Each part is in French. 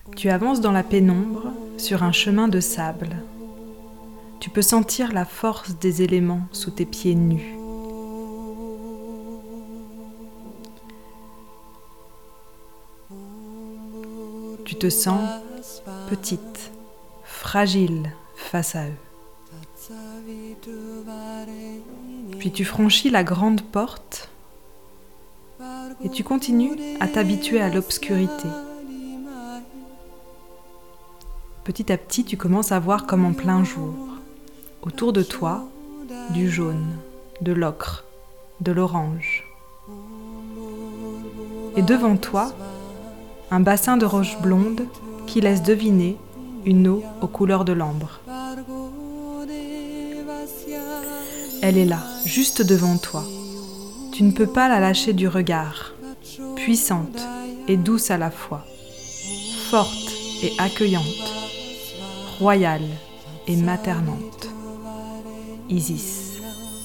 Tu avances dans la pénombre sur un chemin de sable. Tu peux sentir la force des éléments sous tes pieds nus. Tu te sens petite, fragile face à eux. Puis tu franchis la grande porte et tu continues à t'habituer à l'obscurité. Petit à petit, tu commences à voir comme en plein jour. Autour de toi, du jaune, de l'ocre, de l'orange. Et devant toi, un bassin de roches blondes qui laisse deviner une eau aux couleurs de l'ambre. Elle est là, juste devant toi. Tu ne peux pas la lâcher du regard, puissante et douce à la fois, forte et accueillante, royale et maternante. Isis.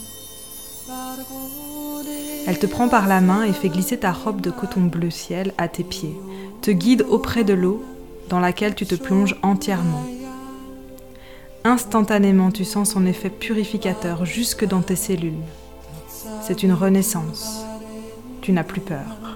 Elle te prend par la main et fait glisser ta robe de coton bleu ciel à tes pieds, te guide auprès de l'eau dans laquelle tu te plonges entièrement. Instantanément, tu sens son effet purificateur jusque dans tes cellules. C'est une renaissance. Tu n'as plus peur.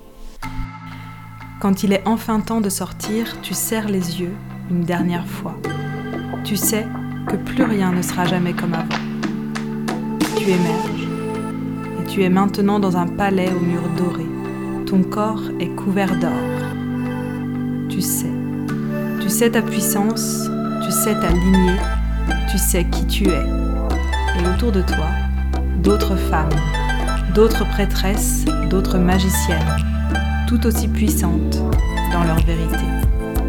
Quand il est enfin temps de sortir, tu serres les yeux une dernière fois. Tu sais que plus rien ne sera jamais comme avant. Tu émerges et tu es maintenant dans un palais aux murs dorés. Ton corps est couvert d'or. Tu sais ta puissance, tu sais ta lignée, tu sais qui tu es. Et autour de toi, d'autres femmes, d'autres prêtresses, d'autres magiciennes, tout aussi puissantes dans leur vérité.